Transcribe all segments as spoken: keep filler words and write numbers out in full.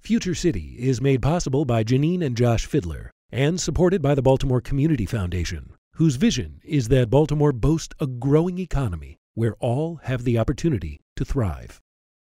Future City is made possible by Janine and Josh Fidler and supported by the Baltimore Community Foundation, whose vision is that Baltimore boasts a growing economy where all have the opportunity to thrive.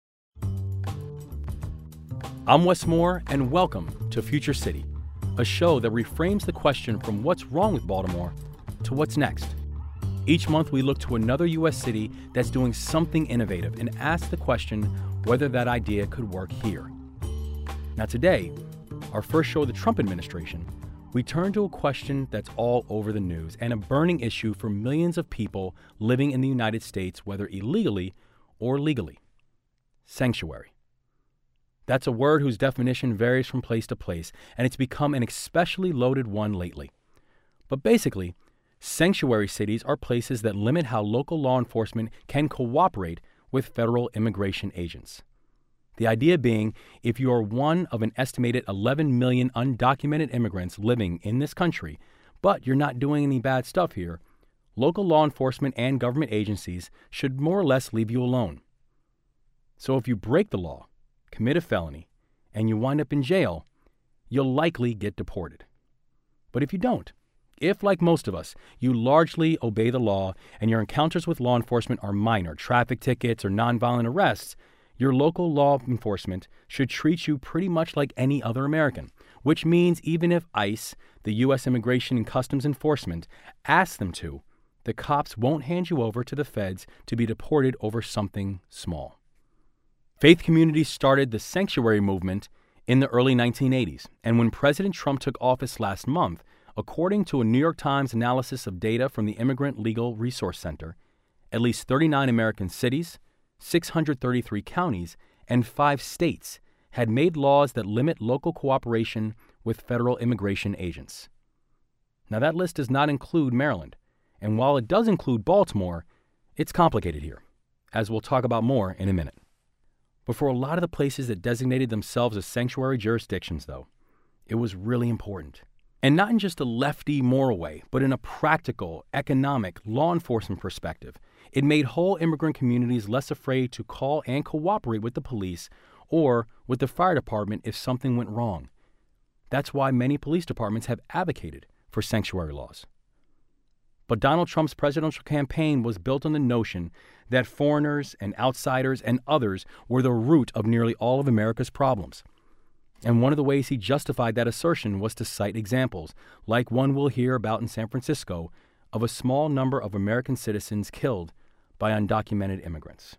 I'm Wes Moore, and welcome to Future City, a show that reframes the question from what's wrong with Baltimore to what's next. Each month, we look to another U S city that's doing something innovative and ask the question whether that idea could work here. Now today, our first show of the Trump administration, we turn to a question that's all over the news and a burning issue for millions of people living in the United States, whether illegally or legally. Sanctuary. That's a word whose definition varies from place to place, and it's become an especially loaded one lately. But basically, sanctuary cities are places that limit how local law enforcement can cooperate with federal immigration agents. The idea being, if you are one of an estimated eleven million undocumented immigrants living in this country, but you're not doing any bad stuff here, local law enforcement and government agencies should more or less leave you alone. So if you break the law, commit a felony, and you wind up in jail, you'll likely get deported. But if you don't, if, like most of us, you largely obey the law and your encounters with law enforcement are minor, traffic tickets or nonviolent arrests, your local law enforcement should treat you pretty much like any other American, which means even if ICE, the U S Immigration and Customs Enforcement, asks them to, the cops won't hand you over to the feds to be deported over something small. Faith communities started the sanctuary movement in the early nineteen eighties, and when President Trump took office last month, according to a New York Times analysis of data from the Immigrant Legal Resource Center, at least thirty-nine American cities, six hundred thirty-three counties, and five states had made laws that limit local cooperation with federal immigration agents. Now, that list does not include Maryland, and while it does include Baltimore, it's complicated here, as we'll talk about more in a minute. But for a lot of the places that designated themselves as sanctuary jurisdictions, though, it was really important. And not in just a lefty moral way, but in a practical, economic, law enforcement perspective. It made whole immigrant communities less afraid to call and cooperate with the police or with the fire department if something went wrong. That's why many police departments have advocated for sanctuary laws. But Donald Trump's presidential campaign was built on the notion that foreigners and outsiders and others were the root of nearly all of America's problems. And one of the ways he justified that assertion was to cite examples, like one we'll hear about in San Francisco, of a small number of American citizens killed by undocumented immigrants.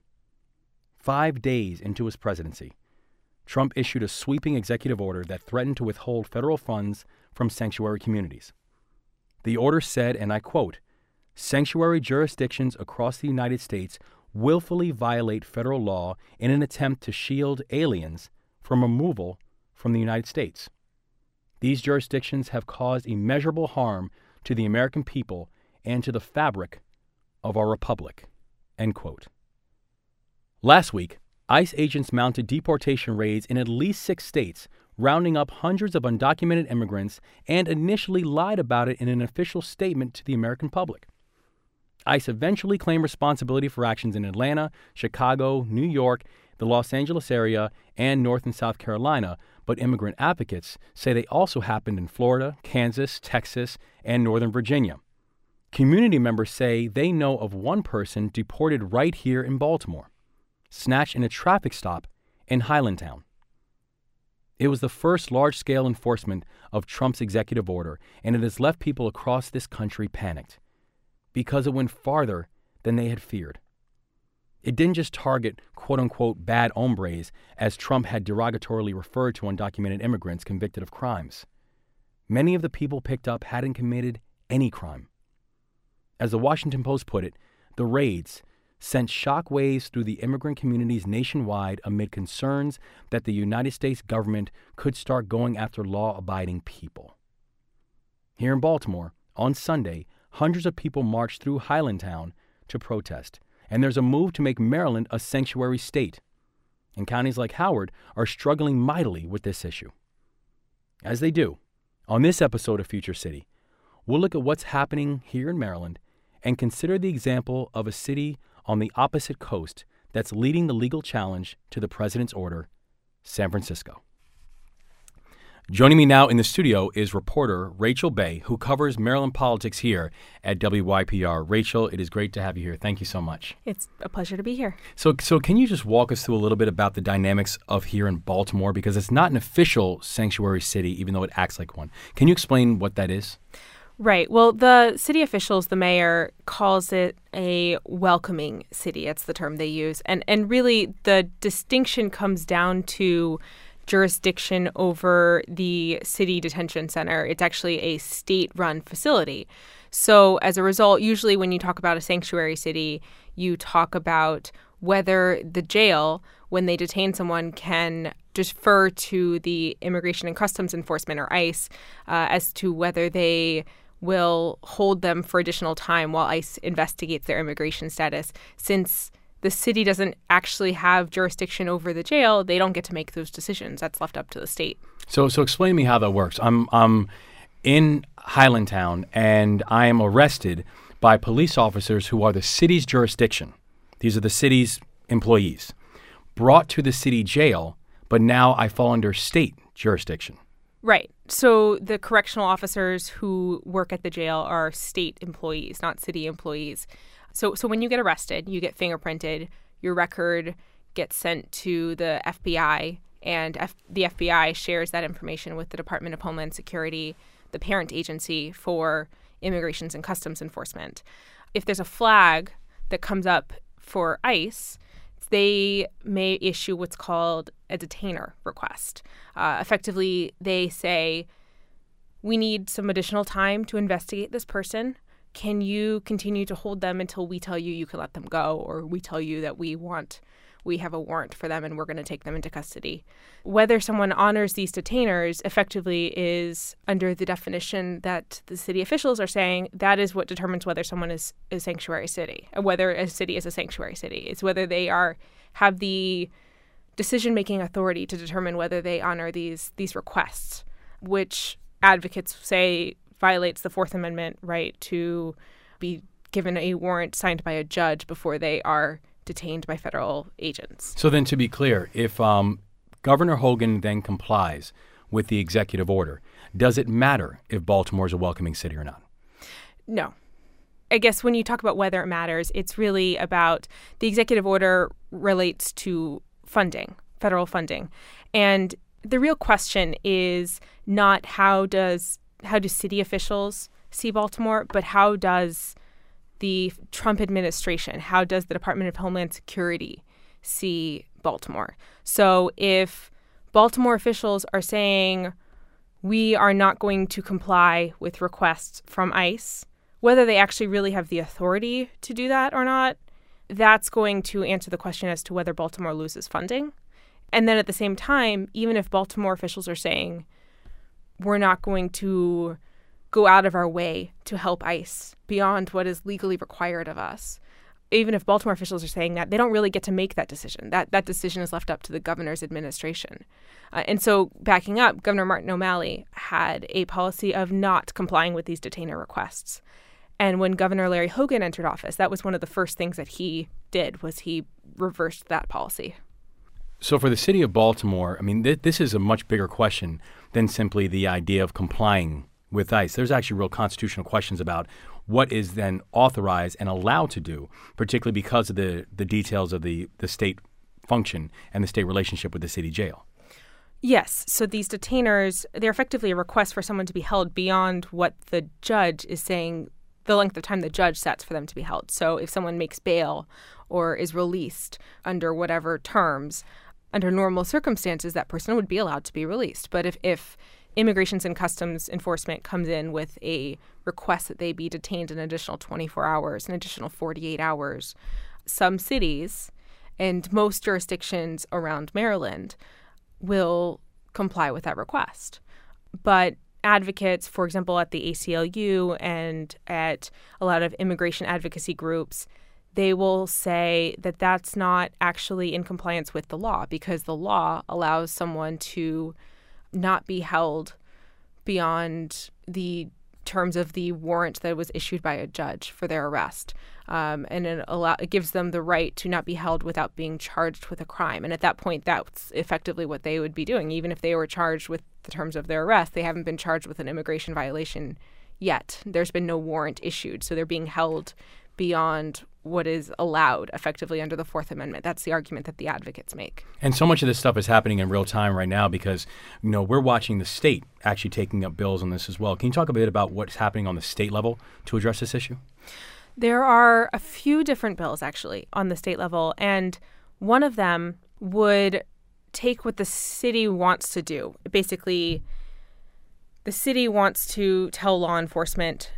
Five days into his presidency, Trump issued a sweeping executive order that threatened to withhold federal funds from sanctuary communities. The order said, and I quote, "Sanctuary jurisdictions across the United States willfully violate federal law in an attempt to shield aliens from removal from the United States. These jurisdictions have caused immeasurable harm to the American people and to the fabric of our republic." End quote. Last week, ICE agents mounted deportation raids in at least six states, rounding up hundreds of undocumented immigrants, and initially lied about it in an official statement to the American public. ICE eventually claimed responsibility for actions in Atlanta, Chicago, New York, the Los Angeles area, and North and South Carolina, but immigrant advocates say they also happened in Florida, Kansas, Texas, and Northern Virginia. Community members say they know of one person deported right here in Baltimore, snatched in a traffic stop in Highlandtown. It was the first large-scale enforcement of Trump's executive order, and it has left people across this country panicked because it went farther than they had feared. It didn't just target quote-unquote bad hombres, as Trump had derogatorily referred to undocumented immigrants convicted of crimes. Many of the people picked up hadn't committed any crime. As the Washington Post put it, the raids sent shockwaves through the immigrant communities nationwide amid concerns that the United States government could start going after law-abiding people. Here in Baltimore, on Sunday, hundreds of people marched through Highlandtown to protest, and there's a move to make Maryland a sanctuary state. And counties like Howard are struggling mightily with this issue. As they do, on this episode of Future City, we'll look at what's happening here in Maryland and consider the example of a city on the opposite coast that's leading the legal challenge to the president's order, San Francisco. Joining me now in the studio is reporter Rachel Bay, who covers Maryland politics here at W Y P R. Rachel, it is great to have you here. Thank you so much. It's a pleasure to be here. So, so can you just walk us through a little bit about the dynamics of here in Baltimore? Because it's not an official sanctuary city, even though it acts like one. Can you explain what that is? Right. Well, the city officials, the mayor, calls it a welcoming city. That's the term they use. And and really the distinction comes down to jurisdiction over the city detention center. It's actually a state-run facility. So as a result, usually when you talk about a sanctuary city, you talk about whether the jail, when they detain someone, can defer to the Immigration and Customs Enforcement, or ICE, uh, as to whether they will hold them for additional time while ICE investigates their immigration status. Since the city doesn't actually have jurisdiction over the jail, they don't get to make those decisions. That's left up to the state. So so explain to me how that works. I'm I'm in Highlandtown, and I am arrested by police officers who are the city's jurisdiction. These are the city's employees, brought to the city jail, but now I fall under state jurisdiction. Right. So the correctional officers who work at the jail are state employees, not city employees. So so when you get arrested, you get fingerprinted, your record gets sent to the F B I, and F- the F B I shares that information with the Department of Homeland Security, the parent agency for Immigration and Customs Enforcement. If there's a flag that comes up for ICE, they may issue what's called a detainer request. Uh, effectively, they say, we need some additional time to investigate this person. Can you continue to hold them until we tell you you can let them go, or we tell you that we want, we have a warrant for them and we're going to take them into custody? Whether someone honors these detainers effectively is under the definition that the city officials are saying. That is what determines whether someone is a sanctuary city, whether a city is a sanctuary city. It's whether they are have the decision-making authority to determine whether they honor these these requests, which advocates say violates the Fourth Amendment right to be given a warrant signed by a judge before they are detained by federal agents. So then, to be clear, if um, Governor Hogan then complies with the executive order, does it matter if Baltimore is a welcoming city or not? No. I guess when you talk about whether it matters, it's really about the executive order relates to funding, federal funding. And the real question is not how does how do city officials see Baltimore, but how does the Trump administration, how does the Department of Homeland Security see Baltimore? So if Baltimore officials are saying we are not going to comply with requests from ICE, whether they actually really have the authority to do that or not, that's going to answer the question as to whether Baltimore loses funding. And then at the same time, even if Baltimore officials are saying we're not going to go out of our way to help ICE beyond what is legally required of us, even if Baltimore officials are saying that, they don't really get to make that decision. That that decision is left up to the governor's administration. Uh, and so backing up, Governor Martin O'Malley had a policy of not complying with these detainer requests. And when Governor Larry Hogan entered office, that was one of the first things that he did, was he reversed that policy. So for the city of Baltimore, I mean, th- this is a much bigger question than simply the idea of complying with ICE. There's actually real constitutional questions about what is then authorized and allowed to do, particularly because of the, the details of the, the state function and the state relationship with the city jail. Yes. So these detainers, they're effectively a request for someone to be held beyond what the judge is saying, the length of time the judge sets for them to be held. So if someone makes bail or is released under whatever terms, under normal circumstances, that person would be allowed to be released. But if, if Immigration and Customs Enforcement comes in with a request that they be detained an additional twenty-four hours, an additional forty-eight hours, some cities and most jurisdictions around Maryland will comply with that request. But advocates, for example, at the A C L U and at a lot of immigration advocacy groups, they will say that that's not actually in compliance with the law, because the law allows someone to not be held beyond the terms of the warrant that was issued by a judge for their arrest. Um, and it, allow, it gives them the right to not be held without being charged with a crime. And at that point, that's effectively what they would be doing. Even if they were charged with the terms of their arrest, they haven't been charged with an immigration violation yet. There's been no warrant issued. So they're being held beyond what is allowed effectively under the Fourth Amendment. That's the argument that the advocates make. And so much of this stuff is happening in real time right now because, you know, we're watching the state actually taking up bills on this as well. Can you talk a bit about what's happening on the state level to address this issue? There are a few different bills, actually, on the state level, and one of them would take what the city wants to do. Basically, the city wants to tell law enforcement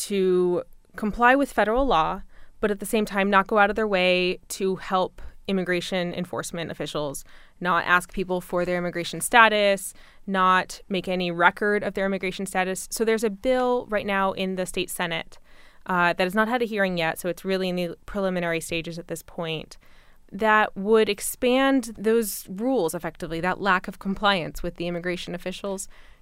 to comply with federal law, but at the same time not go out of their way to help immigration enforcement officials, not ask people for their immigration status, not make any record of their immigration status. So there's a bill right now in the state Senate uh, that has not had a hearing yet, so it's really in the preliminary stages at this point, that would expand those rules effectively, that lack of compliance with the immigration officials,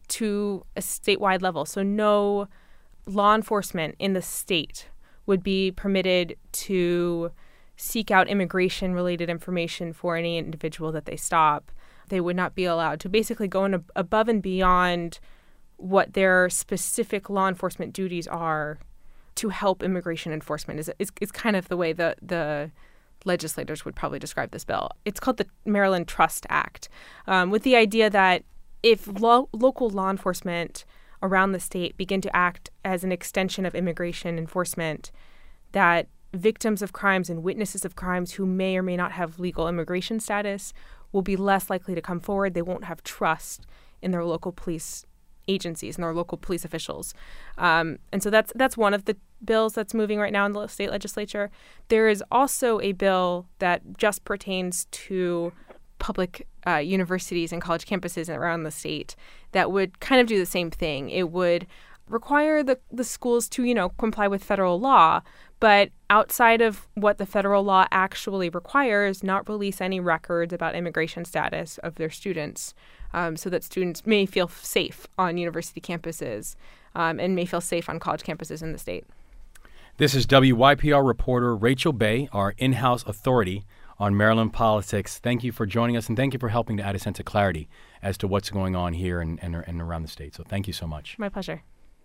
to a statewide level. So no law enforcement in the state would be permitted to seek out immigration-related information for any individual that they stop. They would not be allowed to basically go in above and beyond what their specific law enforcement duties are to help immigration enforcement is, is, is kind of the way the, the legislators would probably describe this bill. It's called the Maryland Trust Act, um, with the idea that if lo- local law enforcement around the state begin to act as an extension of immigration enforcement, that victims of crimes and witnesses of crimes who may or may not have legal immigration status will be less likely to come forward. They won't have trust in their local police agencies and their local police officials. Um, and so that's that's one of the bills that's moving right now in the state legislature. There is also a bill that just pertains to public uh, universities and college campuses around the state that would kind of do the same thing. It would require the, the schools to, you know, comply with federal law, but outside of what the federal law actually requires, not release any records about immigration status of their students, um, so that students may feel safe on university campuses um, and may feel safe on college campuses in the state. This is W Y P R reporter Rachel Bay, our in-house authority on Maryland politics. Thank you for joining us, and thank you for helping to add a sense of clarity as to what's going on here and, and, and around the state. So thank you so much. My pleasure.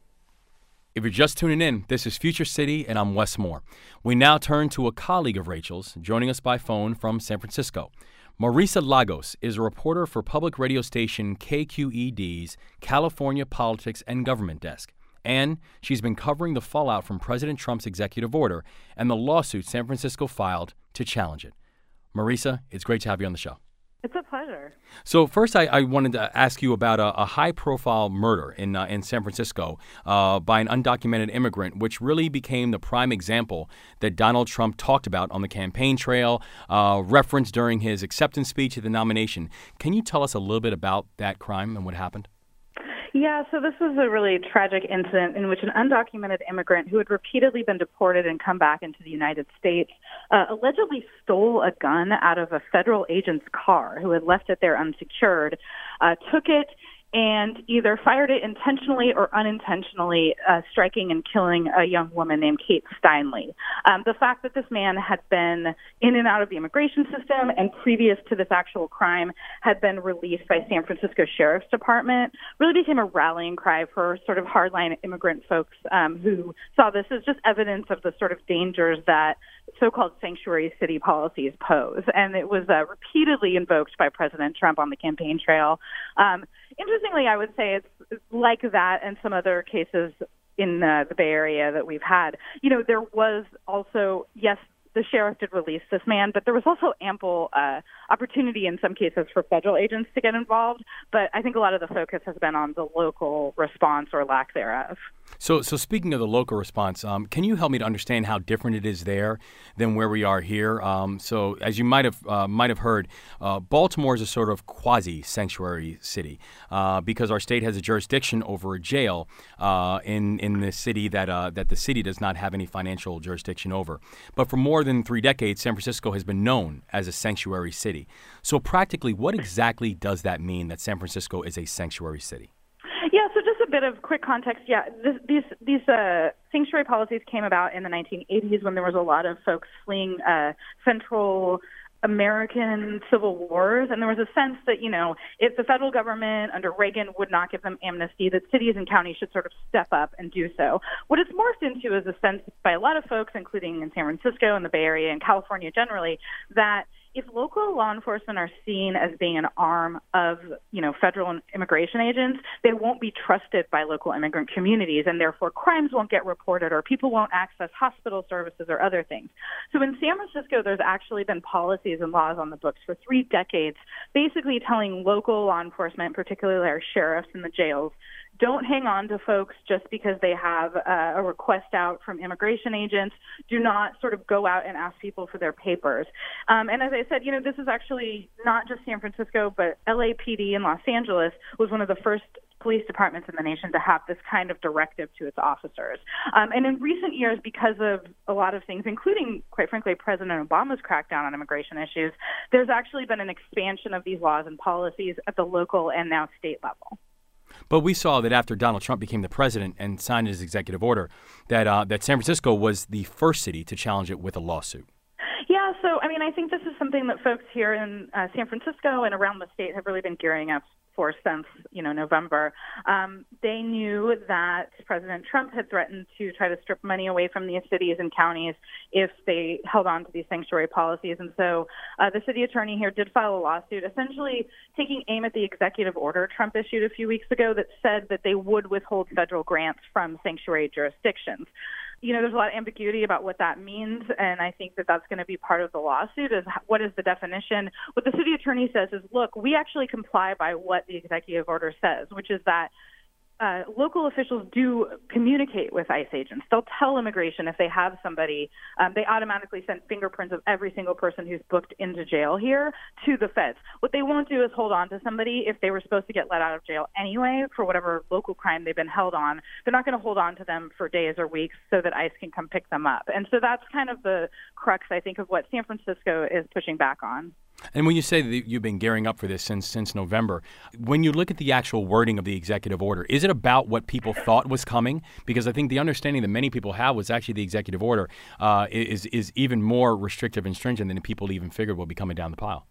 If you're just tuning in, this is Future City, and I'm Wes Moore. We now turn to a colleague of Rachel's, joining us by phone from San Francisco. Marisa Lagos is a reporter for public radio station K Q E D's California Politics and Government Desk. And she's been covering the fallout from President Trump's executive order and the lawsuit San Francisco filed to challenge it. Marisa, it's great to have you on the show. It's a pleasure. So first, I, I wanted to ask you about a, a high-profile murder in uh, in San Francisco uh, by an undocumented immigrant, which really became the prime example that Donald Trump talked about on the campaign trail, uh, referenced during his acceptance speech at the nomination. Can you tell us a little bit about that crime and what happened? Yeah, so this was a really tragic incident in which an undocumented immigrant who had repeatedly been deported and come back into the United States uh, allegedly stole a gun out of a federal agent's car who had left it there unsecured, uh, took it, and either fired it intentionally or unintentionally, uh, striking and killing a young woman named Kate Steinle. Um, the fact that this man had been in and out of the immigration system and previous to this actual crime had been released by San Francisco Sheriff's Department really became a rallying cry for sort of hardline immigrant folks um, who saw this as just evidence of the sort of dangers that so-called sanctuary city policies pose. And it was uh, repeatedly invoked by President Trump on the campaign trail. Um, interestingly, I would say it's like that and some other cases in uh, the Bay Area that we've had. You know, there was also, yes, the sheriff did release this man, but there was also ample uh, opportunity in some cases for federal agents to get involved. But I think a lot of the focus has been on the local response or lack thereof. So, so speaking of the local response, um, can you help me to understand how different it is there than where we are here? Um, so, as you might have uh, might have heard, uh, Baltimore is a sort of quasi-sanctuary city uh, because our state has a jurisdiction over a jail uh, in in the city that uh, that the city does not have any financial jurisdiction over. But for more than three decades, San Francisco has been known as a sanctuary city. So, practically, what exactly does that mean that San Francisco is a sanctuary city? Yeah, so just a bit of quick context, yeah, this, these these uh, sanctuary policies came about in the nineteen eighties when there was a lot of folks fleeing uh, Central American civil wars, and there was a sense that, you know, if the federal government under Reagan would not give them amnesty, that cities and counties should sort of step up and do so. What it's morphed into is a sense by a lot of folks, including in San Francisco and the Bay Area and California generally, that if local law enforcement are seen as being an arm of, you know, federal immigration agents, they won't be trusted by local immigrant communities, and therefore crimes won't get reported or people won't access hospital services or other things. So in San Francisco, there's actually been policies and laws on the books for three decades, basically telling local law enforcement, particularly our sheriffs in the jails, don't hang on to folks just because they have uh, a request out from immigration agents. Do not sort of go out and ask people for their papers. Um, and as I said, you know, this is actually not just San Francisco, but L A P D in Los Angeles was one of the first police departments in the nation to have this kind of directive to its officers. Um, and in recent years, because of a lot of things, including, quite frankly, President Obama's crackdown on immigration issues, there's actually been an expansion of these laws and policies at the local and now state level. But we saw that after Donald Trump became the president and signed his executive order, that uh, that San Francisco was the first city to challenge it with a lawsuit. Yeah, so, I mean, I think this is something that folks here in uh, San Francisco and around the state have really been gearing up for since, you know, November. Um, they knew that President Trump had threatened to try to strip money away from these cities and counties if they held on to these sanctuary policies. And so uh, the city attorney here did file a lawsuit, essentially taking aim at the executive order Trump issued a few weeks ago that said that they would withhold federal grants from sanctuary jurisdictions. You know, there's a lot of ambiguity about what that means, and I think that that's going to be part of the lawsuit is what is the definition. What the city attorney says is, look, we actually comply by what the executive order says, which is that Uh, local officials do communicate with ICE agents. They'll tell immigration if they have somebody. Um, they automatically send fingerprints of every single person who's booked into jail here to the feds. What they won't do is hold on to somebody if they were supposed to get let out of jail anyway for whatever local crime they've been held on. They're not going to hold on to them for days or weeks so that ICE can come pick them up. And so that's kind of the crux, I think, of what San Francisco is pushing back on. And when you say that you've been gearing up for this since since November, when you look at the actual wording of the executive order, is it about what people thought was coming? Because I think the understanding that many people have was actually the executive order uh, is is even more restrictive and stringent than people even figured would be coming down the pile.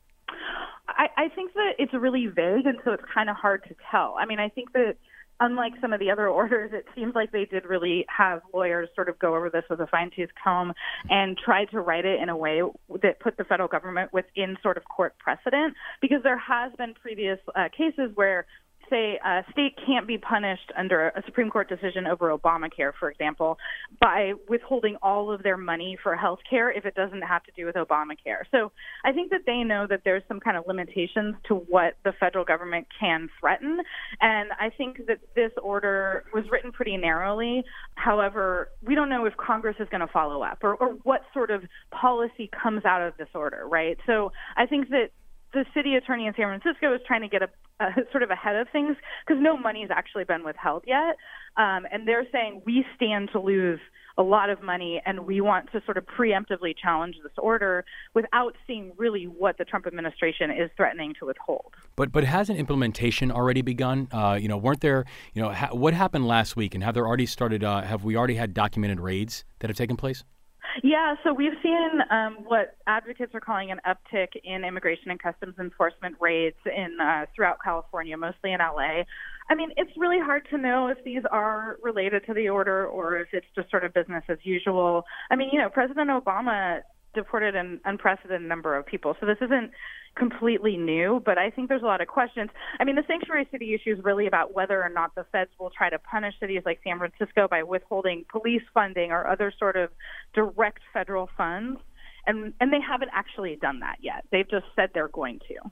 I, I think that it's really vague, and so it's kind of hard to tell. I mean, I think that unlike some of the other orders, it seems like they did really have lawyers sort of go over this with a fine-tooth comb and try to write it in a way that put the federal government within sort of court precedent, because there has been previous uh, cases where, say, a state can't be punished under a Supreme Court decision over Obamacare, for example, by withholding all of their money for health care if it doesn't have to do with Obamacare. So I think that they know that there's some kind of limitations to what the federal government can threaten. And I think that this order was written pretty narrowly. However, we don't know if Congress is going to follow up or, or what sort of policy comes out of this order, right? So I think that the city attorney in San Francisco is trying to get a, a sort of ahead of things because no money has actually been withheld yet. Um, and they're saying we stand to lose a lot of money and we want to sort of preemptively challenge this order without seeing really what the Trump administration is threatening to withhold. But but hasn't implementation already begun? Uh, you know, weren't there, you know, ha- what happened last week, and have there already started, uh, have we already had documented raids that have taken place? Yeah, so we've seen um, what advocates are calling an uptick in immigration and customs enforcement raids in uh, throughout California, mostly in L A. I mean, it's really hard to know if these are related to the order or if it's just sort of business as usual. I mean, you know, President Obama deported an unprecedented number of people, so this isn't completely new, but I think there's a lot of questions. I mean, the sanctuary city issue is really about whether or not the feds will try to punish cities like San Francisco by withholding police funding or other sort of direct federal funds, and and they haven't actually done that yet. They've just said they're going to.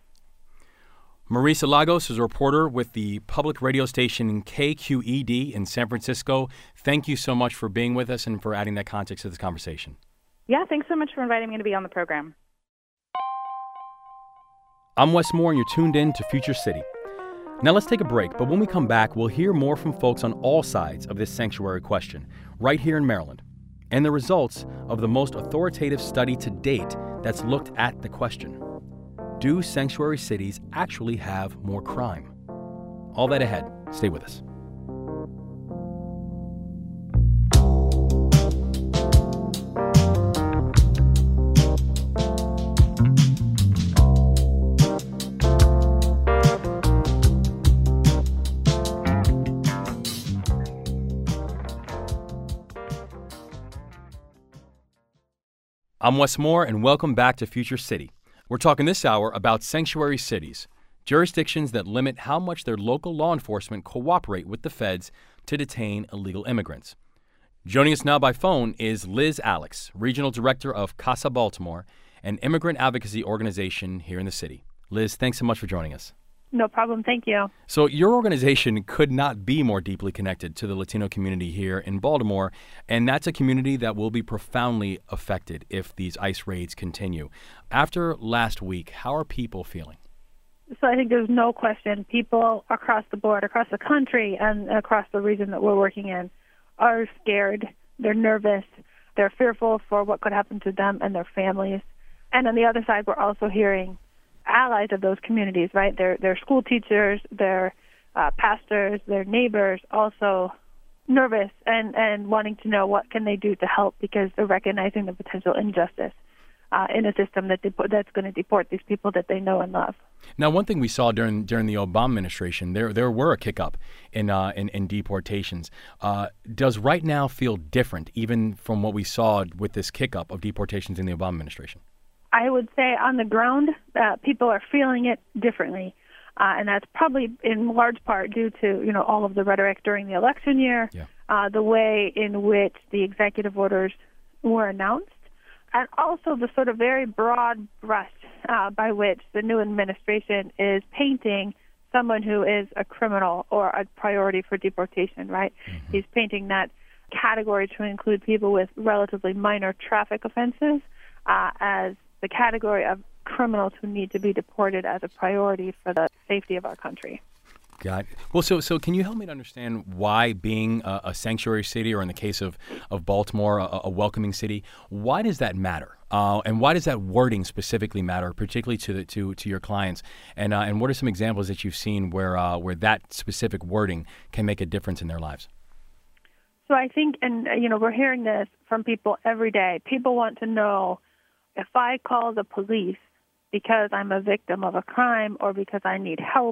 Marisa Lagos is a reporter with the public radio station K Q E D in San Francisco. Thank you so much for being with us and for adding that context to this conversation. Yeah, thanks so much for inviting me to be on the program. I'm Wes Moore, and you're tuned in to Future City. Now let's take a break, but when we come back, we'll hear more from folks on all sides of this sanctuary question, right here in Maryland, and the results of the most authoritative study to date that's looked at the question. Do sanctuary cities actually have more crime? All that ahead. Stay with us. I'm Wes Moore, and welcome back to Future City. We're talking this hour about sanctuary cities, jurisdictions that limit how much their local law enforcement cooperate with the feds to detain illegal immigrants. Joining us now by phone is Liz Alex, Regional Director of CASA Baltimore, an immigrant advocacy organization here in the city. Liz, thanks so much for joining us. No problem. Thank you. So your organization could not be more deeply connected to the Latino community here in Baltimore, and that's a community that will be profoundly affected if these ICE raids continue. After last week, how are people feeling? So I think there's no question people across the board, across the country, and across the region that we're working in are scared. They're nervous. They're fearful for what could happen to them and their families. And on the other side, we're also hearing allies of those communities, right? They're, they're school teachers, they're uh, pastors, their neighbors, also nervous and, and wanting to know what can they do to help because they're recognizing the potential injustice uh, in a system that dep- that's going to deport these people that they know and love. Now, one thing we saw during during the Obama administration, there there were a kick up in uh, in, in deportations. Uh, does right now feel different, even from what we saw with this kick up of deportations in the Obama administration? I would say on the ground, uh, people are feeling it differently, uh, and that's probably in large part due to you know all of the rhetoric during the election year, yeah. uh, the way in which the executive orders were announced, and also the sort of very broad brush uh, by which the new administration is painting someone who is a criminal or a priority for deportation. Right? Mm-hmm. He's painting that category to include people with relatively minor traffic offenses uh, as the category of criminals who need to be deported as a priority for the safety of our country. Got it. Well, so so can you help me to understand why being a, a sanctuary city, or in the case of, of Baltimore, a, a welcoming city, why does that matter? Uh, and why does that wording specifically matter, particularly to the, to to your clients? And uh, and what are some examples that you've seen where uh, where that specific wording can make a difference in their lives? So I think, and you know, we're hearing this from people every day. People want to know, if I call the police because I'm a victim of a crime or because I need help,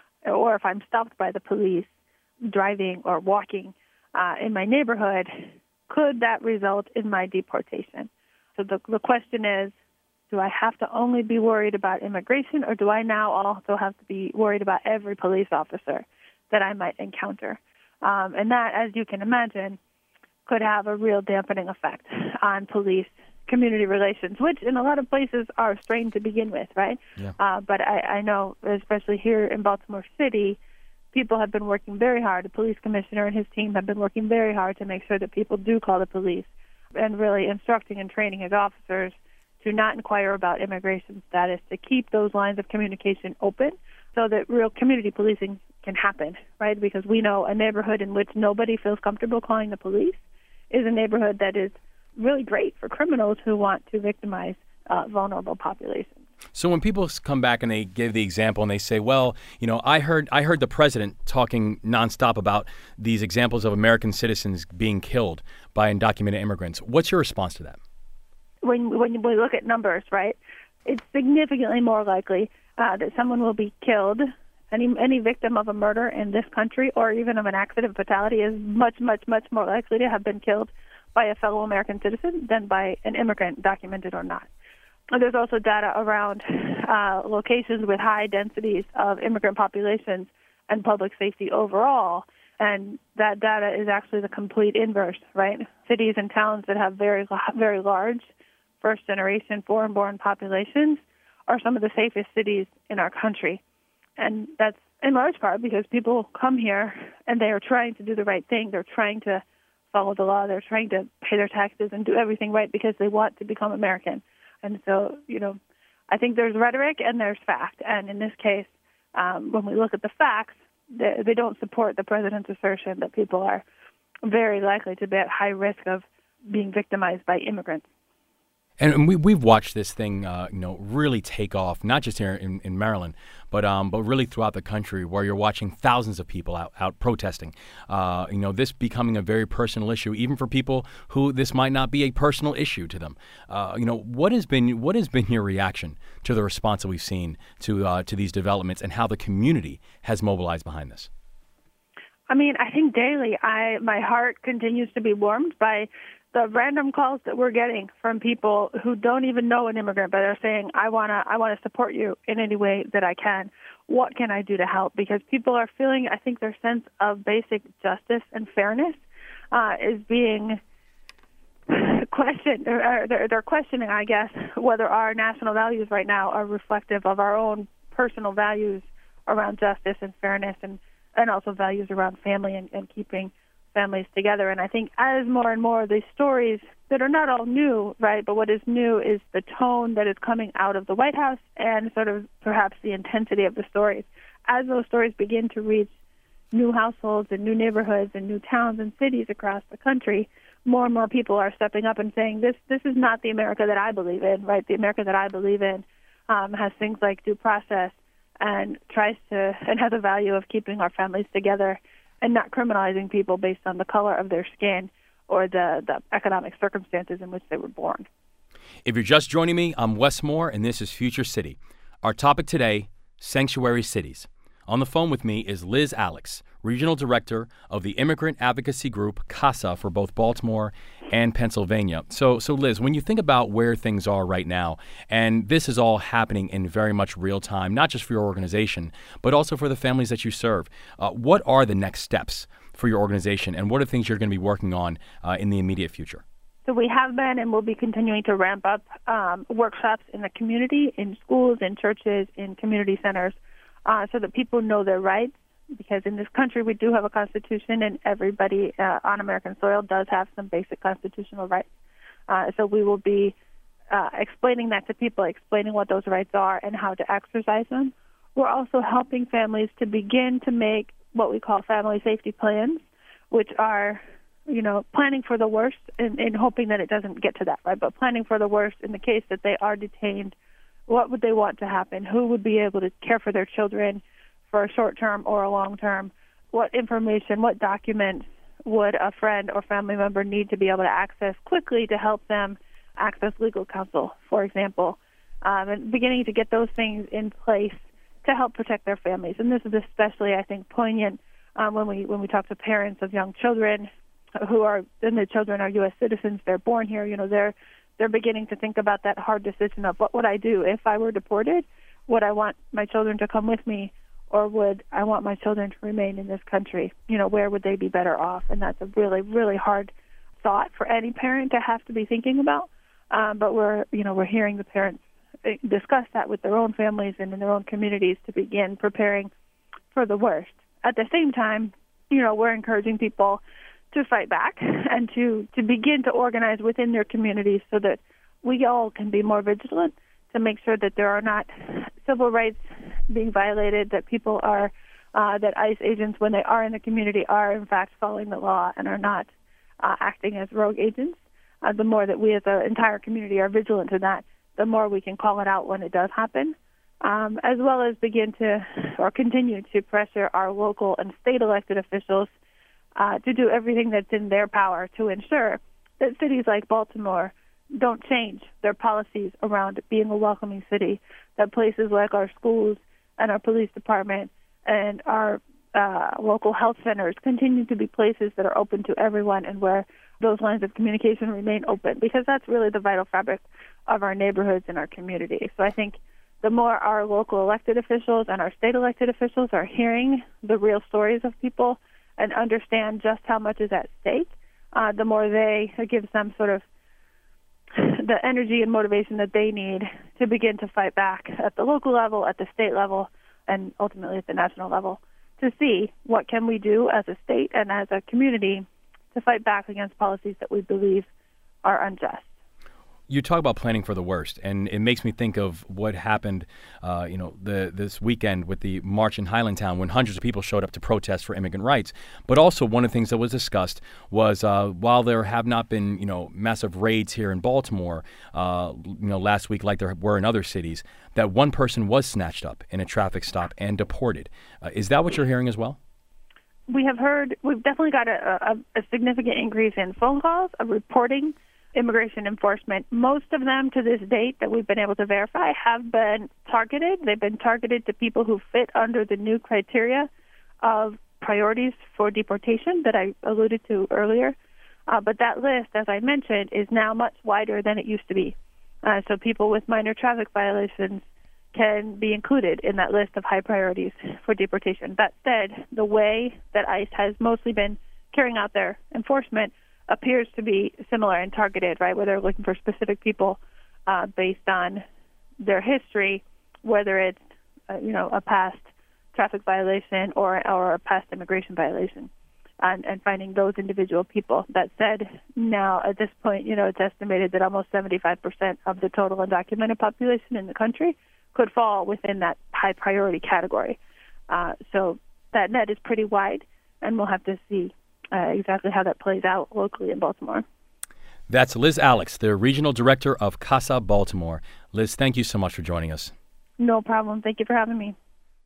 or if I'm stopped by the police driving or walking uh, in my neighborhood, could that result in my deportation? So the, the question is, do I have to only be worried about immigration, or do I now also have to be worried about every police officer that I might encounter? Um, and that, as you can imagine, could have a real dampening effect on police community relations, which in a lot of places are strained to begin with, right? Yeah. Uh, but I, I know, especially here in Baltimore City, people have been working very hard. The police commissioner and his team have been working very hard to make sure that people do call the police, and really instructing and training his officers to not inquire about immigration status, to keep those lines of communication open so that real community policing can happen, right? Because we know a neighborhood in which nobody feels comfortable calling the police is a neighborhood that is really great for criminals who want to victimize uh, vulnerable populations. So when people come back and they give the example and they say, well, you know, I heard I heard the president talking nonstop about these examples of American citizens being killed by undocumented immigrants. What's your response to that? When, when we look at numbers, right, it's significantly more likely uh, that someone will be killed. Any, any victim of a murder in this country or even of an accident fatality is much, much, much more likely to have been killed by a fellow American citizen than by an immigrant, documented or not. There's also data around uh, locations with high densities of immigrant populations and public safety overall, and that data is actually the complete inverse, right? Cities and towns that have very, very large first-generation foreign-born populations are some of the safest cities in our country. And that's in large part because people come here and they are trying to do the right thing. They're trying to follow the law. They're trying to pay their taxes and do everything right because they want to become American. And so, you know, I think there's rhetoric and there's fact. And in this case, um, when we look at the facts, they, they don't support the president's assertion that people are very likely to be at high risk of being victimized by immigrants. And we, we've watched this thing, uh, you know, really take off, not just here in, in Maryland, but um, but really throughout the country, where you're watching thousands of people out, out protesting. Uh, you know, this becoming a very personal issue, even for people who this might not be a personal issue to them. Uh, you know, what has been what has been your reaction to the response that we've seen to uh, to these developments, and how the community has mobilized behind this? I mean, I think daily, I my heart continues to be warmed by the random calls that we're getting from people who don't even know an immigrant, but are saying, I want to I want to support you in any way that I can. What can I do to help? Because people are feeling, I think, their sense of basic justice and fairness uh, is being questioned. Or they're, they're questioning, I guess, whether our national values right now are reflective of our own personal values around justice and fairness, and, and also values around family and, and keeping families together. And I think as more and more of these stories that are not all new, right, but what is new is the tone that is coming out of the White House and sort of perhaps the intensity of the stories. As those stories begin to reach new households and new neighborhoods and new towns and cities across the country, more and more people are stepping up and saying, this this is not the America that I believe in, right? The America that I believe in um, has things like due process and tries to, and has a value of keeping our families together and not criminalizing people based on the color of their skin or the, the economic circumstances in which they were born. If you're just joining me, I'm Wes Moore, and this is Future City. Our topic today, sanctuary cities. On the phone with me is Liz Alex, Regional Director of the Immigrant Advocacy Group, CASA, for both Baltimore and Pennsylvania. So, so Liz, when you think about where things are right now, and this is all happening in very much real time, not just for your organization, but also for the families that you serve, uh, what are the next steps for your organization, and what are things you're going to be working on uh, in the immediate future? So we have been and will be continuing to ramp up um, workshops in the community, in schools, in churches, in community centers, uh, so that people know their rights. Because in this country we do have a constitution, and everybody uh, on American soil does have some basic constitutional rights. Uh, so we will be uh, explaining that to people, explaining what those rights are and how to exercise them. We're also helping families to begin to make what we call family safety plans, which are, you know, planning for the worst and, and hoping that it doesn't get to that, right? But planning for the worst in the case that they are detained. What would they want to happen? Who would be able to care for their children for a short term or a long term? What information, what documents would a friend or family member need to be able to access quickly to help them access legal counsel, for example, um, and beginning to get those things in place to help protect their families. And this is especially, I think, poignant um, when we when we talk to parents of young children who are, and the children are U S citizens, they're born here, you know, they're they're beginning to think about that hard decision of what would I do if I were deported? Would I want my children to come with me? Or would I want my children to remain in this country? You know, where would they be better off? And that's a really, really hard thought for any parent to have to be thinking about. Um, but we're, you know, we're hearing the parents discuss that with their own families and in their own communities to begin preparing for the worst. At the same time, you know, we're encouraging people to fight back and to, to begin to organize within their communities so that we all can be more vigilant to make sure that there are not civil rights being violated, that people are, uh, that ICE agents, when they are in the community, are in fact following the law and are not uh, acting as rogue agents. Uh, the more that we as an entire community are vigilant to that, the more we can call it out when it does happen, um, as well as begin to, or continue to pressure our local and state elected officials uh, to do everything that's in their power to ensure that cities like Baltimore don't change their policies around being a welcoming city, that places like our schools and our police department and our uh, local health centers continue to be places that are open to everyone and where those lines of communication remain open, because that's really the vital fabric of our neighborhoods and our community. So I think the more our local elected officials and our state elected officials are hearing the real stories of people and understand just how much is at stake, uh, the more they, it gives them sort of the energy and motivation that they need to begin to fight back at the local level, at the state level, and ultimately at the national level, to see what can we do as a state and as a community to fight back against policies that we believe are unjust. You talk about planning for the worst, and it makes me think of what happened, uh, you know, the, this weekend with the march in Highlandtown when hundreds of people showed up to protest for immigrant rights. But also one of the things that was discussed was uh, while there have not been, you know, massive raids here in Baltimore, uh, you know, last week like there were in other cities, that one person was snatched up in a traffic stop and deported. Uh, is that what you're hearing as well? We have heard, we've definitely got a, a, a significant increase in phone calls of reporting immigration enforcement. Most of them to this date that we've been able to verify have been targeted. They've been targeted to people who fit under the new criteria of priorities for deportation that I alluded to earlier. Uh, but that list, as I mentioned, is now much wider than it used to be. Uh, so people with minor traffic violations can be included in that list of high priorities for deportation. That said, the way that ICE has mostly been carrying out their enforcement appears to be similar and targeted, right, where they're looking for specific people uh, based on their history, whether it's, uh, you know, a past traffic violation or, or a past immigration violation, and, and finding those individual people. That said, now at this point, you know, it's estimated that almost seventy-five percent of the total undocumented population in the country could fall within that high priority category. Uh, so that net is pretty wide, and we'll have to see uh, exactly how that plays out locally in Baltimore. That's Liz Alex, the Regional Director of CASA Baltimore. Liz, thank you so much for joining us. No problem. Thank you for having me.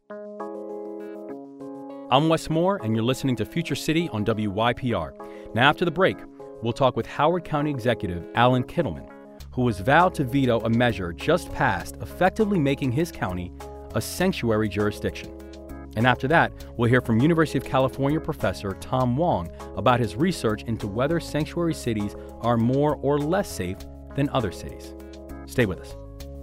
I'm Wes Moore, and you're listening to Future City on W Y P R. Now, after the break, we'll talk with Howard County Executive Alan Kittleman, who has vowed to veto a measure just passed effectively making his county a sanctuary jurisdiction. And after that, we'll hear from University of California professor Tom Wong about his research into whether sanctuary cities are more or less safe than other cities. Stay with us.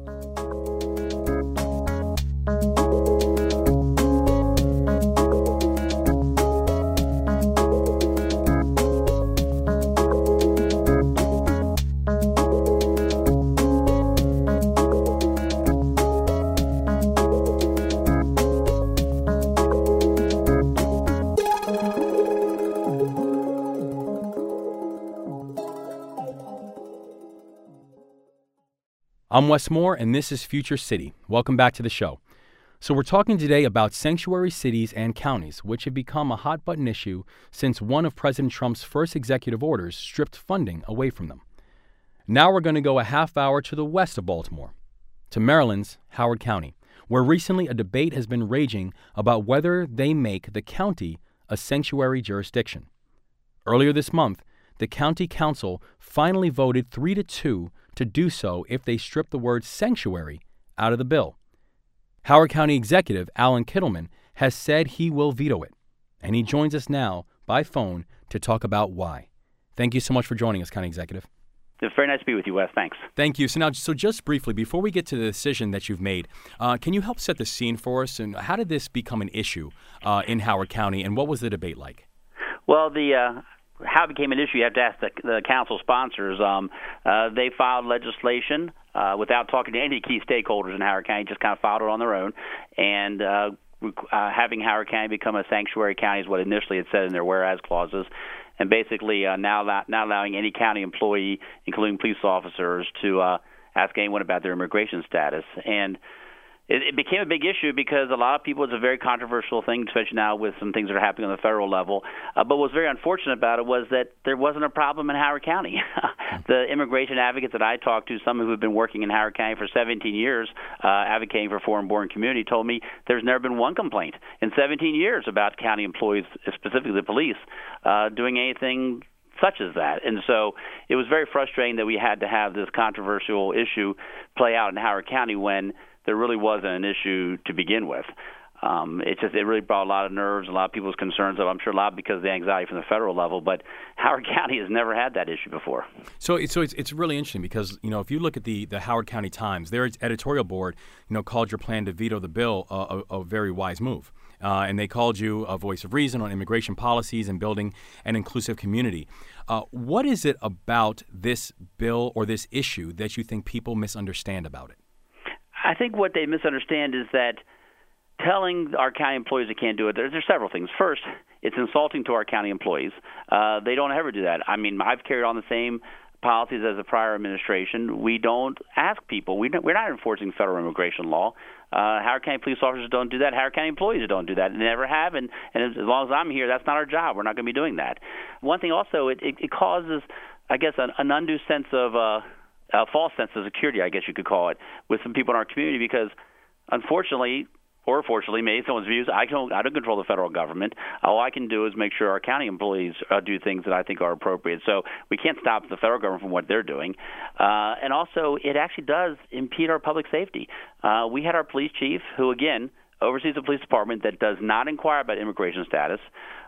I'm Wes Moore, and this is Future City. Welcome back to the show. So we're talking today about sanctuary cities and counties, which have become a hot-button issue since one of President Trump's first executive orders stripped funding away from them. Now we're going to go a half hour to the west of Baltimore, to Maryland's Howard County, where recently a debate has been raging about whether they make the county a sanctuary jurisdiction. Earlier this month, the county council finally voted three to two to do so if they strip the word sanctuary out of the bill. Howard County Executive Alan Kittleman has said he will veto it, and he joins us now by phone to talk about why. Thank you so much for joining us, County Executive. It's very nice to be with you, Wes. Thanks. Thank you. So now, so just briefly, before we get to the decision that you've made, uh, can you help set the scene for us? And how did this become an issue uh, in Howard County, and what was the debate like? Well, the uh, how it became an issue, you have to ask the, the council sponsors. Um, uh, they filed legislation uh, without talking to any key stakeholders in Howard County, just kind of filed it on their own. And uh, uh, having Howard County become a sanctuary county is what initially it said in their whereas clauses. And basically uh, now not allowing any county employee, including police officers, to uh, ask anyone about their immigration status. And it, it became a big issue because a lot of people, it's a very controversial thing, especially now with some things that are happening on the federal level. Uh, but what's very unfortunate about it was that there wasn't a problem in Howard County. The immigration advocates that I talked to, some who have been working in Howard County for seventeen years, uh, advocating for foreign-born community, told me there's never been one complaint in seventeen years about county employees, specifically the police, uh, doing anything such as that. And so it was very frustrating that we had to have this controversial issue play out in Howard County when there really wasn't an issue to begin with. Um, it just it really brought a lot of nerves, a lot of people's concerns up. I'm sure a lot because of the anxiety from the federal level, but Howard County has never had that issue before. So, so it's it's really interesting because you know if you look at the, the Howard County Times, their editorial board you know called your plan to veto the bill a, a, a very wise move, uh, and they called you a voice of reason on immigration policies and building an inclusive community. Uh, what is it about this bill or this issue that you think people misunderstand about it? I think what they misunderstand is that telling our county employees they can't do it, there, there's several things. First, it's insulting to our county employees. Uh, they don't ever do that. I mean, I've carried on the same policies as the prior administration. We don't ask people. We don't, we're not enforcing federal immigration law. Uh, Howard County police officers don't do that. Howard County employees don't do that. They never have, and, and as, as long as I'm here, that's not our job. We're not going to be doing that. One thing also, it, it, it causes, I guess, an, an undue sense of uh, a false sense of security, I guess you could call it, with some people in our community because, unfortunately, or fortunately, maybe someone's views, I don't, I don't control the federal government. All I can do is make sure our county employees uh, do things that I think are appropriate. So we can't stop the federal government from what they're doing. Uh, and also, it actually does impede our public safety. Uh, we had our police chief, who, again, oversees the police department that does not inquire about immigration status.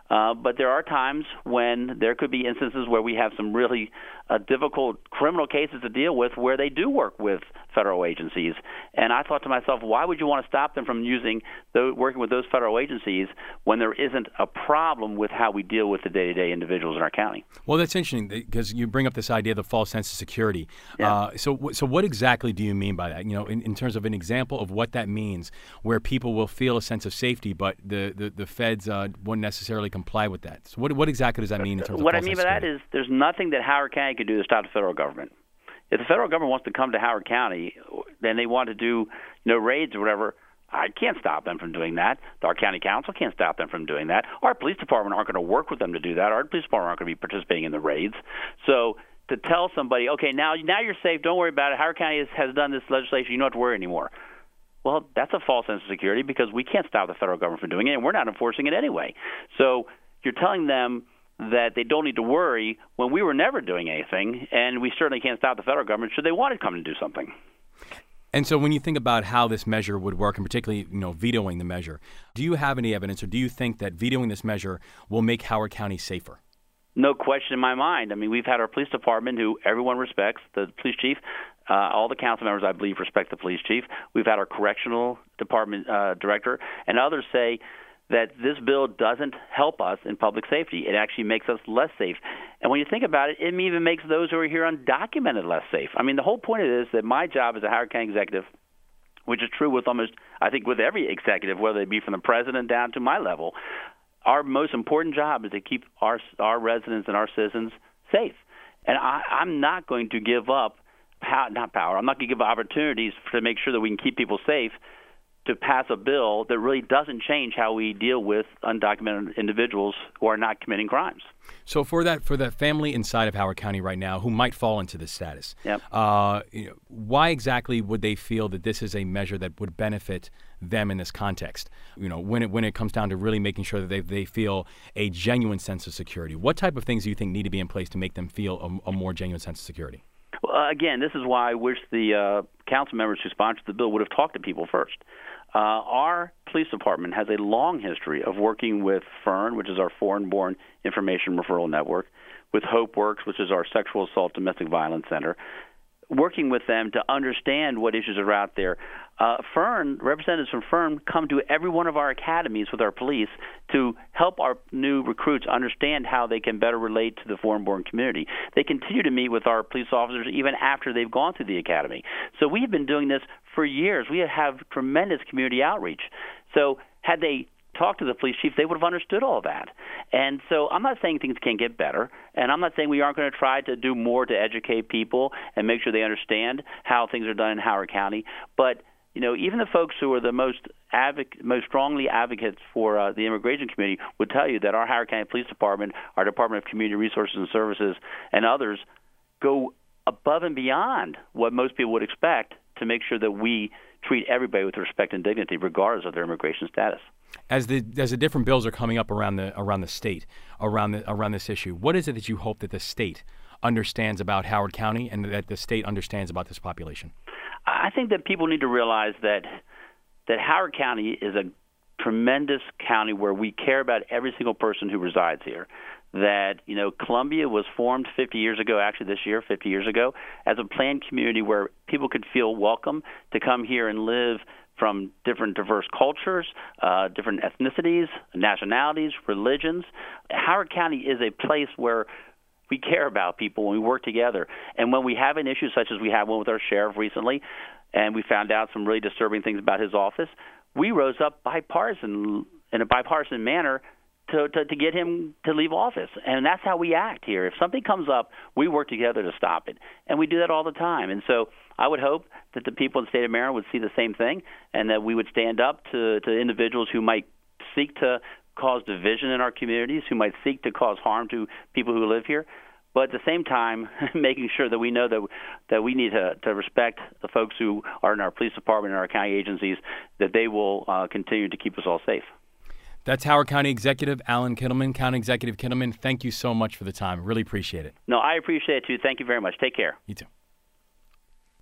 Uh, but there are times when there could be instances where we have some really uh, difficult criminal cases to deal with where they do work with federal agencies. And I thought to myself, why would you want to stop them from using those, working with those federal agencies when there isn't a problem with how we deal with the day-to-day individuals in our county? Well, that's interesting because you bring up this idea of the false sense of security. Yeah. Uh, so, so what exactly do you mean by that? You know, in, in terms of an example of what that means, where people will feel a sense of safety, but the the, the feds uh, won't necessarily comply with that. So, what what exactly does that mean in terms of what false I mean sense by of security? that is there's nothing that Howard County can do to stop the federal government. If the federal government wants to come to Howard County, then they want to do, you know, raids or whatever, I can't stop them from doing that. Our county council can't stop them from doing that. Our police department aren't going to work with them to do that. Our police department aren't going to be participating in the raids. So to tell somebody, okay, now now you're safe, don't worry about it. Howard County has, has done this legislation, you don't have to worry anymore. Well, that's a false sense of security because we can't stop the federal government from doing it, and we're not enforcing it anyway. So you're telling them that they don't need to worry when we were never doing anything, and we certainly can't stop the federal government should they want to come and do something. And so when you think about how this measure would work, and particularly, you know, vetoing the measure, do you have any evidence or do you think that vetoing this measure will make Howard County safer? No question in my mind. I mean, we've had our police department, who everyone respects, the police chief. Uh, all the council members, I believe, respect the police chief. We've had our correctional department uh, director, and others say that this bill doesn't help us in public safety. It actually makes us less safe. And when you think about it, it even makes those who are here undocumented less safe. I mean, the whole point of it is that my job as a Howard County executive, which is true with almost, I think, with every executive, whether it be from the president down to my level, our most important job is to keep our our residents and our citizens safe. And I, I'm not going to give up, pow, not power, I'm not going to give up opportunities to make sure that we can keep people safe to pass a bill that really doesn't change how we deal with undocumented individuals who are not committing crimes. So for that for that family inside of Howard County right now who might fall into this status, yep. uh, you know, why exactly would they feel that this is a measure that would benefit them in this context? You know, when it when it comes down to really making sure that they they feel a genuine sense of security, what type of things do you think need to be in place to make them feel a, a more genuine sense of security? Well, again, this is why I wish the uh, council members who sponsored the bill would have talked to people first. Uh, our police department has a long history of working with FERN, which is our Foreign-Born Information Referral Network, with HopeWorks, which is our Sexual Assault Domestic Violence Center, working with them to understand what issues are out there. Uh, FERN, representatives from FERN come to every one of our academies with our police to help our new recruits understand how they can better relate to the foreign-born community. They continue to meet with our police officers even after they've gone through the academy. So we've been doing this for years. We have tremendous community outreach. So had they talked to the police chief, they would have understood all that. And so I'm not saying things can't get better, and I'm not saying we aren't going to try to do more to educate people and make sure they understand how things are done in Howard County. But you know, even the folks who are the most advoc- most strongly advocates for uh, the immigration community would tell you that our Howard County Police Department, our Department of Community Resources and Services, and others go above and beyond what most people would expect to make sure that we treat everybody with respect and dignity, regardless of their immigration status. As the as the different bills are coming up around the around the state around the around this issue, what is it that you hope that the state understands about Howard County and that the state understands about this population? I think that people need to realize that that Howard County is a tremendous county where we care about every single person who resides here. That, you know, Columbia was formed fifty years ago, actually this year, fifty years ago, as a planned community where people could feel welcome to come here and live from different diverse cultures, uh, different ethnicities, nationalities, religions. Howard County is a place where we care about people when we work together. And when we have an issue such as we had one with our sheriff recently, and we found out some really disturbing things about his office, we rose up bipartisan in a bipartisan manner to, to, to get him to leave office. And that's how we act here. If something comes up, we work together to stop it. And we do that all the time. And so I would hope that the people in the state of Maryland would see the same thing and that we would stand up to, to individuals who might seek to cause division in our communities, who might seek to cause harm to people who live here. But at the same time, making sure that we know that that we need to, to respect the folks who are in our police department and our county agencies, that they will uh, continue to keep us all safe. That's Howard County Executive Alan Kittleman. County Executive Kittleman, thank you so much for the time. Really appreciate it. No, I appreciate it, too. Thank you very much. Take care. You too.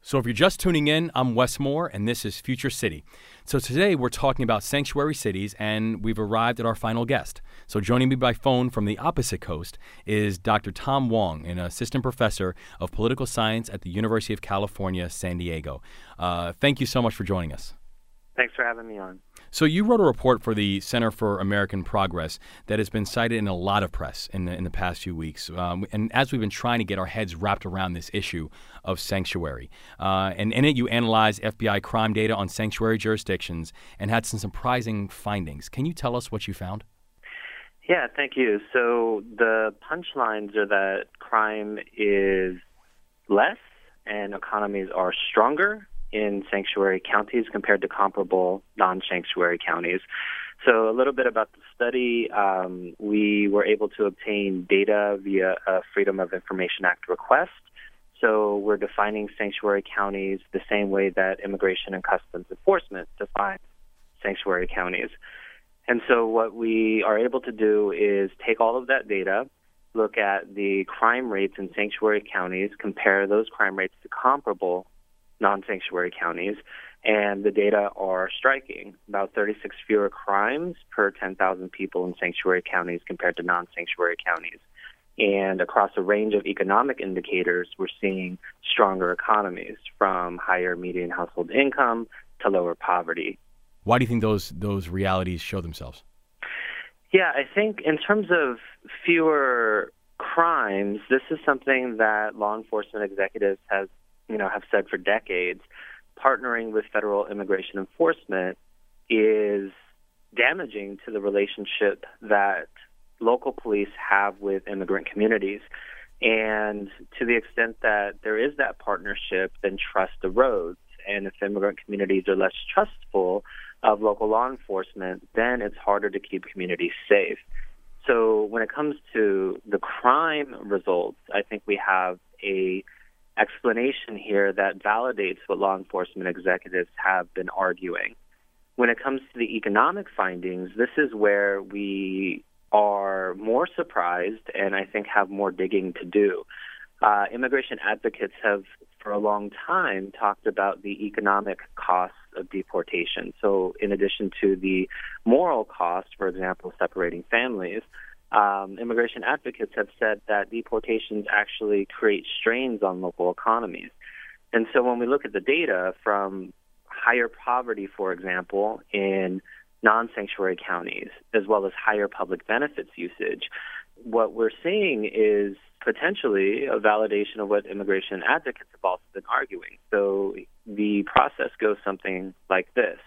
So if you're just tuning in, I'm Wes Moore, and this is Future City. So today we're talking about sanctuary cities, and we've arrived at our final guest. So joining me by phone from the opposite coast is Doctor Tom Wong, an assistant professor of political science at the University of California, San Diego. Uh, thank you so much for joining us. Thanks for having me on. So you wrote a report for the Center for American Progress that has been cited in a lot of press in the, in the past few weeks. Um, and as we've been trying to get our heads wrapped around this issue of sanctuary. Uh, and in it, you analyzed F B I crime data on sanctuary jurisdictions and had some surprising findings. Can you tell us what you found? Yeah, thank you. So the punchlines are that crime is less and economies are stronger in sanctuary counties compared to comparable non-sanctuary counties. So a little bit about the study. Um, we were able to obtain data via a Freedom of Information Act request. So we're defining sanctuary counties the same way that Immigration and Customs Enforcement defines sanctuary counties. And so what we are able to do is take all of that data, look at the crime rates in sanctuary counties, compare those crime rates to comparable non-sanctuary counties, and the data are striking. About thirty-six fewer crimes per ten thousand people in sanctuary counties compared to non-sanctuary counties. And across a range of economic indicators, we're seeing stronger economies, from higher median household income to lower poverty. Why do you think those those realities show themselves? Yeah, I think in terms of fewer crimes, this is something that law enforcement executives have you know, have said for decades. Partnering with federal immigration enforcement is damaging to the relationship that local police have with immigrant communities. And to the extent that there is that partnership, then trust erodes. And if immigrant communities are less trustful of local law enforcement, then it's harder to keep communities safe. So when it comes to the crime results, I think we have a explanation here that validates what law enforcement executives have been arguing. When it comes to the economic findings, this is where we are more surprised and I think have more digging to do. Uh, immigration advocates have, for a long time, talked about the economic costs of deportation. So in addition to the moral cost, for example, separating families, Um, immigration advocates have said that deportations actually create strains on local economies. And so when we look at the data from higher poverty, for example, in non-sanctuary counties, as well as higher public benefits usage, what we're seeing is potentially a validation of what immigration advocates have also been arguing. So the process goes something like this.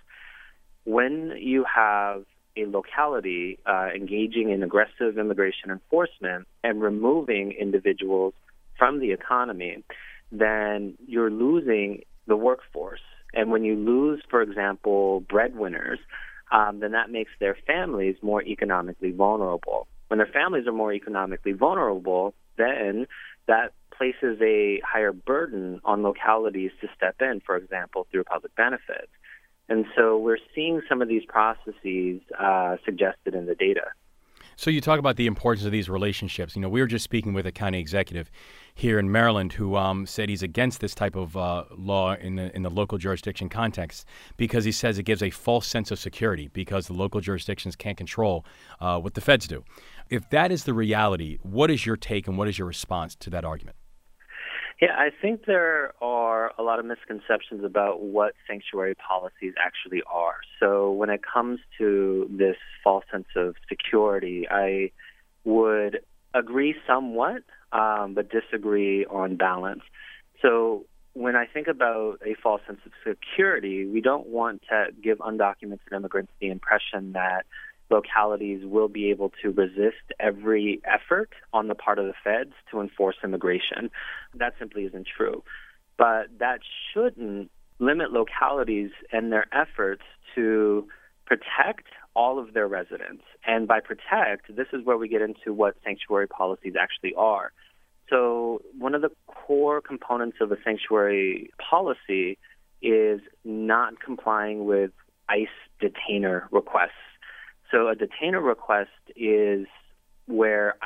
When you have a locality uh, engaging in aggressive immigration enforcement and removing individuals from the economy, then you're losing the workforce. And when you lose, for example, breadwinners, um, then that makes their families more economically vulnerable. When their families are more economically vulnerable, then that places a higher burden on localities to step in, for example, through public benefits. And so we're seeing some of these processes uh, suggested in the data. So you talk about the importance of these relationships. You know, we were just speaking with a county executive here in Maryland who um, said he's against this type of uh, law in the, in the local jurisdiction context because he says it gives a false sense of security because the local jurisdictions can't control uh, what the feds do. If that is the reality, what is your take and what is your response to that argument? Yeah, I think there are a lot of misconceptions about what sanctuary policies actually are. So when it comes to this false sense of security, I would agree somewhat, um, but disagree on balance. So when I think about a false sense of security, we don't want to give undocumented immigrants the impression that localities will be able to resist every effort on the part of the feds to enforce immigration. That simply isn't true. But that shouldn't limit localities and their efforts to protect all of their residents. And by protect, this is where we get into what sanctuary policies actually are. So one of the core components of a sanctuary policy is not complying with ICE detainer requests. So a detainer request is where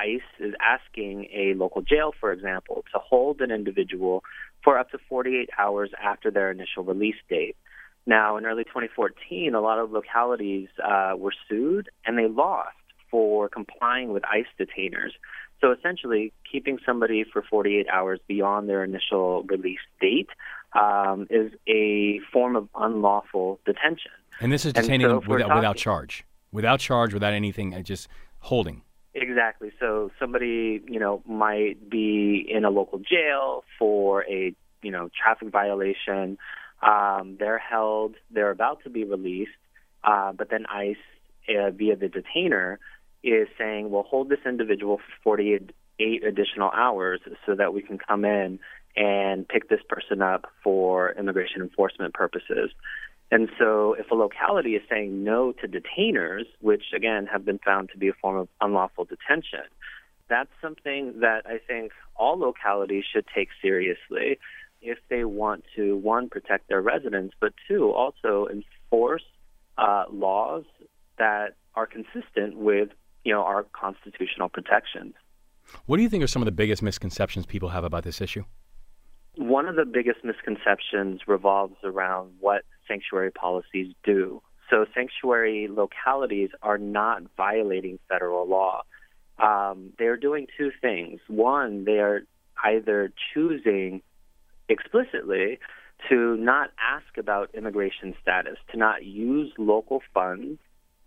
ICE is asking a local jail, for example, to hold an individual for up to forty-eight hours after their initial release date. Now, in early twenty fourteen, a lot of localities uh, were sued, and they lost for complying with ICE detainers. So essentially, keeping somebody for forty-eight hours beyond their initial release date um, is a form of unlawful detention. And this is detaining so them without, talking, without charge, without charge, without anything, just holding. Exactly. So somebody, you know, might be in a local jail for a, you know, traffic violation. Um, they're held. They're about to be released, uh, but then ICE, uh, via the detainer, is saying, well, hold this individual for forty-eight additional hours so that we can come in and pick this person up for immigration enforcement purposes. And so if a locality is saying no to detainers, which, again, have been found to be a form of unlawful detention, that's something that I think all localities should take seriously if they want to, one, protect their residents, but two, also enforce uh, laws that are consistent with, you know, our constitutional protections. What do you think are some of the biggest misconceptions people have about this issue? One of the biggest misconceptions revolves around what sanctuary policies do. So sanctuary localities are not violating federal law. Um, they're doing two things. One, they are either choosing explicitly to not ask about immigration status, to not use local funds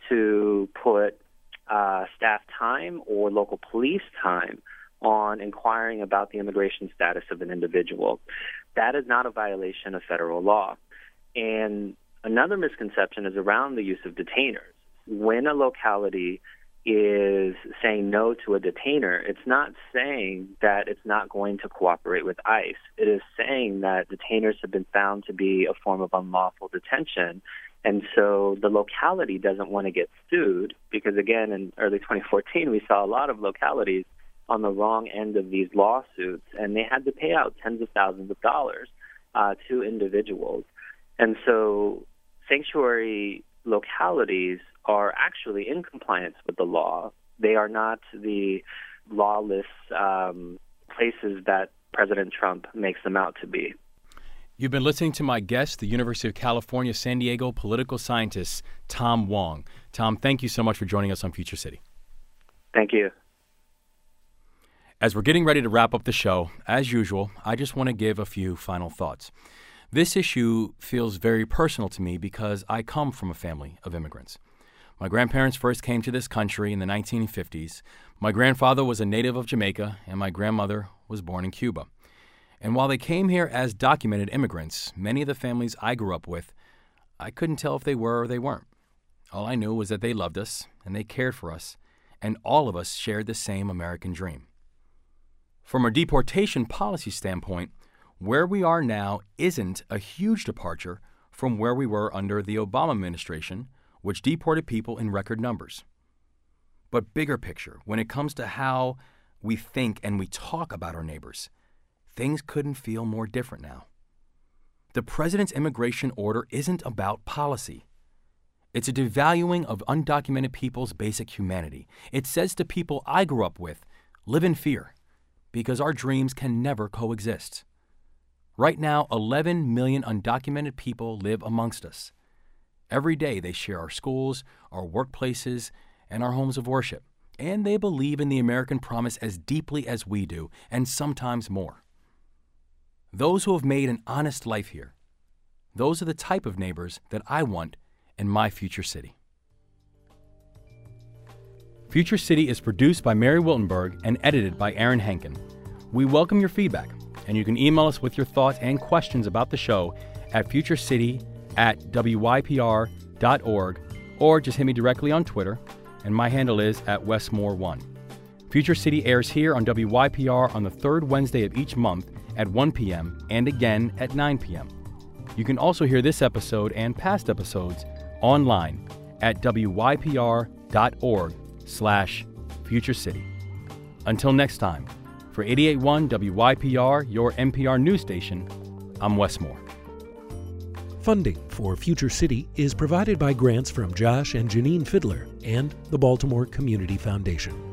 to put uh, staff time or local police time on inquiring about the immigration status of an individual. That is not a violation of federal law. And another misconception is around the use of detainers. When a locality is saying no to a detainer, it's not saying that it's not going to cooperate with ICE. It is saying that detainers have been found to be a form of unlawful detention. And so the locality doesn't want to get sued because, again, in early twenty fourteen, we saw a lot of localities on the wrong end of these lawsuits, and they had to pay out tens of thousands of dollars uh, to individuals. And so sanctuary localities are actually in compliance with the law. They are not the lawless um, places that President Trump makes them out to be. You've been listening to my guest, the University of California, San Diego political scientist, Tom Wong. Tom, thank you so much for joining us on Future City. Thank you. As we're getting ready to wrap up the show, as usual, I just want to give a few final thoughts. This issue feels very personal to me because I come from a family of immigrants. My grandparents first came to this country in the nineteen fifties. My grandfather was a native of Jamaica, and my grandmother was born in Cuba. And while they came here as documented immigrants, many of the families I grew up with, I couldn't tell if they were or they weren't. All I knew was that they loved us, and they cared for us, and all of us shared the same American dream. From a deportation policy standpoint, where we are now isn't a huge departure from where we were under the Obama administration, which deported people in record numbers. But bigger picture, when it comes to how we think and we talk about our neighbors, things couldn't feel more different now. The president's immigration order isn't about policy. It's a devaluing of undocumented people's basic humanity. It says to people I grew up with, live in fear, because our dreams can never coexist. Right now, eleven million undocumented people live amongst us. Every day they share our schools, our workplaces, and our homes of worship. And they believe in the American promise as deeply as we do, and sometimes more. Those who have made an honest life here, those are the type of neighbors that I want in my future city. Future City is produced by Mary Wiltenberg and edited by Aaron Henkin. We welcome your feedback, and you can email us with your thoughts and questions about the show at futurecity at w y p r dot org, or just hit me directly on Twitter, and my handle is at Westmore one. Future City airs here on W Y P R on the third Wednesday of each month at one p.m. and again at nine p.m. You can also hear this episode and past episodes online at w y p r dot org slash future city. Until next time, for eighty-eight point one W Y P R, your N P R news station, I'm Wes Moore. Funding for Future City is provided by grants from Josh and Janine Fiddler and the Baltimore Community Foundation.